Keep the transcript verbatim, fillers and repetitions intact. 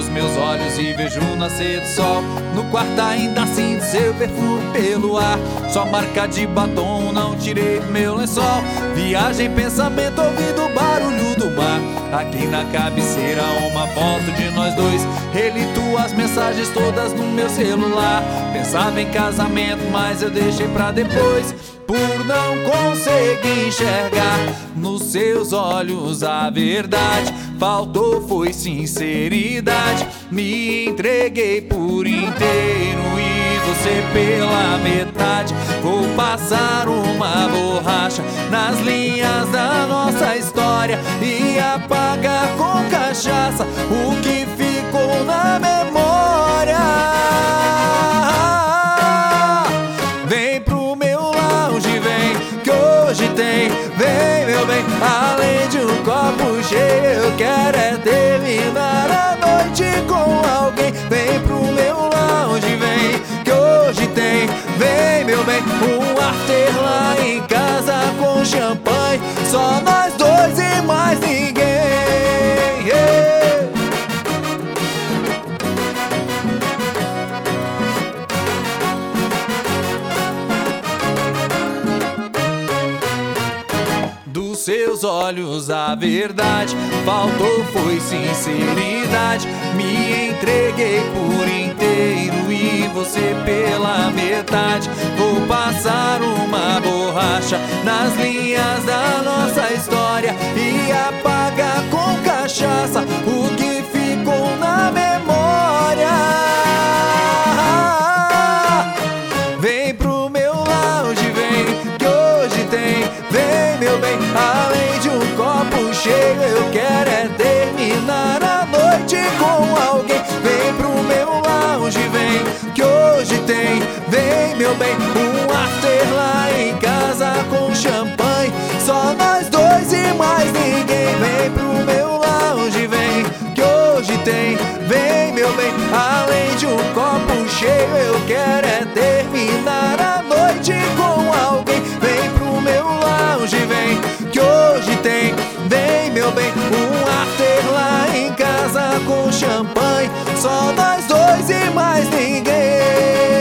meus olhos e vejo o nascer do sol. No quarto ainda sinto seu perfume pelo ar. Sua marca de batom, não tirei meu lençol. Viagem, pensamento, ouvindo o barulho do mar. Aqui na cabeceira uma foto de nós dois. Reli tuas mensagens todas no meu celular. Pensava em casamento, mas eu deixei pra depois, por não conseguir enxergar nos seus olhos a verdade. Faltou foi sinceridade. Me entreguei por inteiro e você pela metade. Vou passar uma borracha nas linhas da nossa história e apagar com cachaça o que ficou na memória. Vem pro meu lounge, vem, que hoje tem. Vem, meu bem, além de um copo cheio, eu quero é terminar a noite com alguém. Vem pro meu lounge, vem, que hoje tem. Vem, meu bem, um after lá em casa com champanhe. Só nós dois e mais ninguém. Yeah. Dos seus olhos a verdade, faltou foi sinceridade. Me entreguei por inteiro e você pela metade. Vou passar uma borracha nas linhas da nossa história e apagar com cachaça o que ficou na memória. Vem pro meu lounge, vem, que hoje tem. Vem, meu bem, além de um copo cheio, eu quero é terminar a noite com alguém. Vem pro meu lounge, vem, que hoje tem. Vem, meu bem, um after lá em casa com champanhe. Só nós dois e mais ninguém. Vem pro meu lounge, vem, que hoje tem. Vem, meu bem, além de um copo cheio, eu quero é terminar a noite com alguém. Vem pro meu lounge, vem, que hoje tem. Vem, meu bem, um after lá em casa com champanhe. Só nós dois e mais ninguém.